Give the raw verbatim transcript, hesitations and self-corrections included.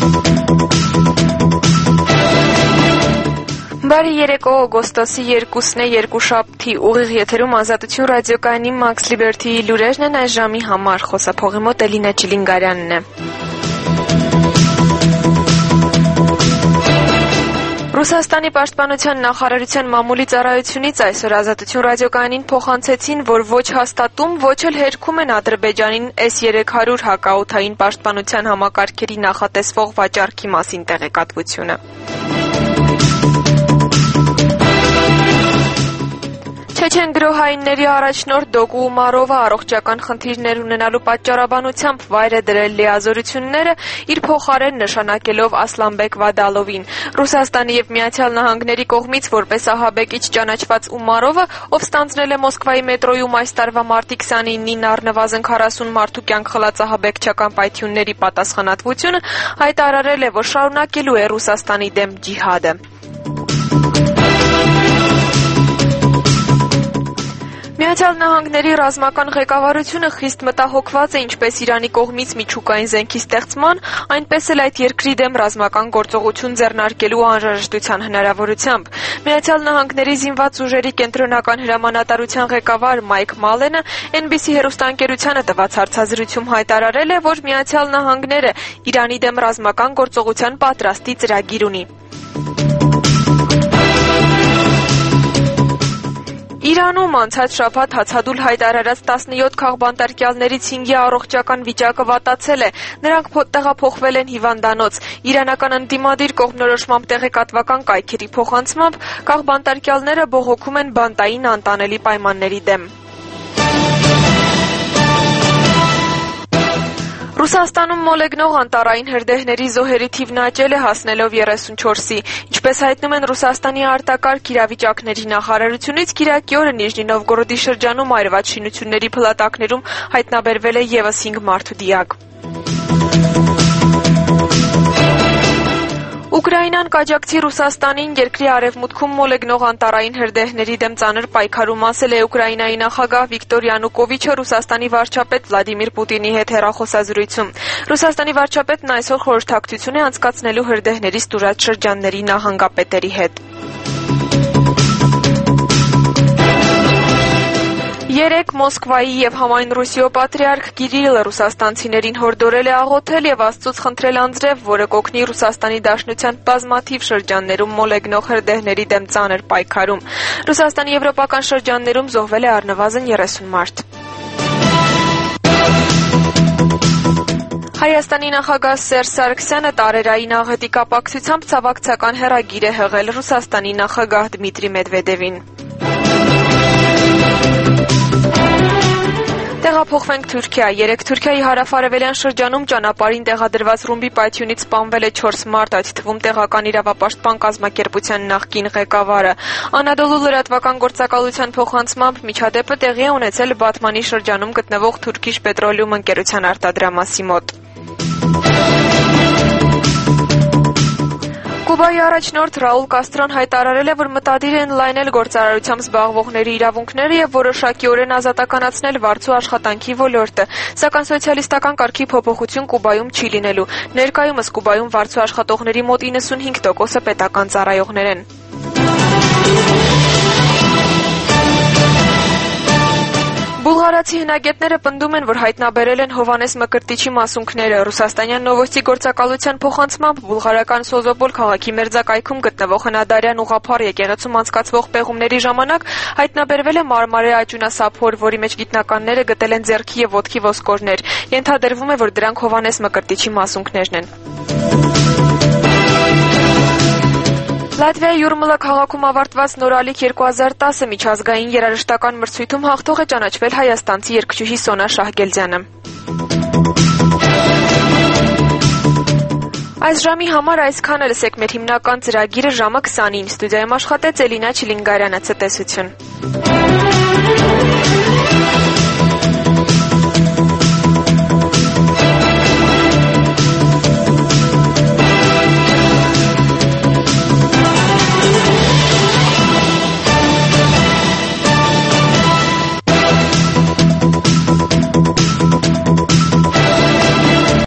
Բարի երեկո, օգոստոսի երկուսն է, երկուշաբթի ուղիղ եթերում Ազատություն ռադիոկայանի Max Liberty-ի լուրերն են այս ժամի համար, խոսափողի մոտ Էլինա Չիլինգարյանն է։ Ռուսաստանի պաշտպանության նախարարության մամուլի ծառայությունից այսօր Ազատություն ռադիոկայանին փոխանցեցին, որ ոչ հաստատում, ոչ էլ հերքում են Ադրբեջանին S երեք հարյուր հակաօդային պաշտպանության համակարգերի նախատեսվող վաճառքի մասին տեղեկատվությունը։ Չեչեն գրոհայինների առաջնորդ Դոգու Ումարովը առողջական խնդիրներ ունենալու պատճառաբանությամբ վայր է դրել լիազորությունները, իր փոխարեն նշանակելով Ասլանբեկ Վադալովին։ Ռուսաստանի եւ Միացյալ Նահանգների կողմից որպես ահաբեկիչ ճանաչված Ումարովը, ով ստանձնել է Մոսկվայի մետրոյում այս տարվա մարտի քսանինին առնվազն քառասուն մարդու կյանք խլած ահաբեկչական պայթյունների պատասխանատվությունը, հայտարարել է, որ շարունակելու է Ռուսաստանի դեմ ջիհադը։ Միացյալ Նահանգների ռազմական ղեկավարությունը խիստ մտահոգված է ինչպես Իրանի կողմից միջուկային զենքի ստեղծման, այնպես էլ այդ երկրի դեմ ռազմական գործողություն ձեռնարկելու անհրաժեշտության հնարավորությամբ։ Միացյալ Նահանգների զինված ուժերի կենտրոնական հրամանատարության ղեկավար Մայք Մալենը N B C հեռուստաընկերությանը տված հարցազրույցում հայտարարել է, որ Միացյալ Նահանգները Իրանի դեմ ռազմական գործողության պատրաստի ծրագիր ունի։ Իրանում անցած շաբաթ հացադուլ հայտարարած տասնյոթ քաղբանտարկյալներից հինգի առողջական վիճակը վատացել է, նրանք տեղափոխվել են հիվանդանոց։ Իրանական ընդդիմադիր կողմնորոշմամբ տեղեկատվական կայքերի փոխանցմամբ քաղբանտարկյալները բողոքում են բանտային անտանելի պայմանների դեմ։ Ռուսաստանում մոլեգնող անտառային հրդեհների զոհերի թիվն աճել է հասնելով երեսունչորսի։ Ինչպես հայտնում են Ռուսաստանի արտակարգ իրավիճակների նախարարությունից, կիրակի օրը Նիժնի Նովգորոդի շրջանում այրված շինությունների փլատակներում հայտնաբերվել է ևս հինգ մարդու դիակ։ Ուկրաինան կաջակցի Ռուսաստանին երկրի արևմուտքում մոլեգնող անտառային հրդեհների դեմ ծանր պայքարում, ասել է Ուկրաինայի նախագահ Վիկտոր Յանուկովիչը Ռուսաստանի վարչապետ Վլադիմիր Պուտինի հետ հեռախոսազրույցում։ Ռուսաստանի վարչապետն այսօր խորհրդակցություն է անցկացնելու հրդեհների ստուրած շրջանների նահանգապետերի հետ։ Երեկ Մոսկվայի եւ համայն Ռուսիո պատրիարք Կիրիլը ռուսաստանցիներին հորդորել է աղոթել եւ Աստծուց խնդրել անձրև, որը կօգնի Ռուսաստանի Դաշնության բազմաթիվ շրջաններում մոլեգնող հրդեհների դեմ ծանր պայքարում։ Ռուսաստանի եվրոպական շրջաններում զոհվել է առնվազն երեսուն մարդ։ Հայաստանի նախագահ Սերժ Սարգսյանը տարերային աղետի կապակցությամբ ցավակցական հեռագիր է հղել Ռուսաստանի նախագահ Դմիտրի Մեդվեդևին։ Տեղափոխվենք Թուրքիա։ Երեկ Թուրքիայի հարավ-արևելյան շրջանում ճանապարհին տեղադրված ռումբի պայթյունից սպանվել է չորս մարդ, այդ թվում տեղական իրավապաշտպան կազմակերպության նախկին ղեկավարը։ Անադոլու լրատվական գործակալության փոխանցմամբ միջադեպը տեղի է ունեցել Բաթմանի շրջանում գտնվող Turkish Petroleum ընկերության արտադրամասի մոտ։ Կուբայի առաջնորդ Ռաուլ Կաստրոն հայտարարել է, որ մտադիր է ընդլայնել գործարարությամբ զբաղվողների իրավունքները եւ որոշակիորեն ազատականացնել վարձու աշխատանքի ոլորտը, սակայն սոցիալիստական կարգի փոփոխություն Կուբայում չի լինելու։ Ներկայումս Կուբայում վարձու աշխատողների մոտ իննսունհինգ տոկոսը պետական ծառայողներ են։ Բուլղարացի հնագետները պնդում են, որ հայտնաբերել են Հովանես Մկրտիչի մասունքները։ Ռուսաստանյան Նովոստի գործակալության փոխանցմամբ բուլղարական Սոզոպոլ քաղաքի մերձակայքում գտնվող հնադարյան ուղղափառ եկեղեցում անցկացվող պեղումների ժամանակ հայտնաբերվել է մարմարե աճյունասափոր, որի մեջ գիտնականները գտել են ձեռքի եւ ոտքի ոսկորներ։ Ենթադրվում է, որ դրանք Հովանես Մկրտիչի մասունքներն են։ Լատվիայի Յուրմլա քաղաքում ավարտված նորալիք երկու հազար տասը միջազգային երաժշտական մրցույթում հաղթող է ճանաչվել հայաստանցի երգչուհի Սոնա Շահգելձյանը։ Այս ժամի համար այսքանը, լսեք մեր հիմնական ծրագիրը ժամը քսանին։ Ստուդիայում աշխատեց Էլինա Չիլինգարյանը, ցտեսություն։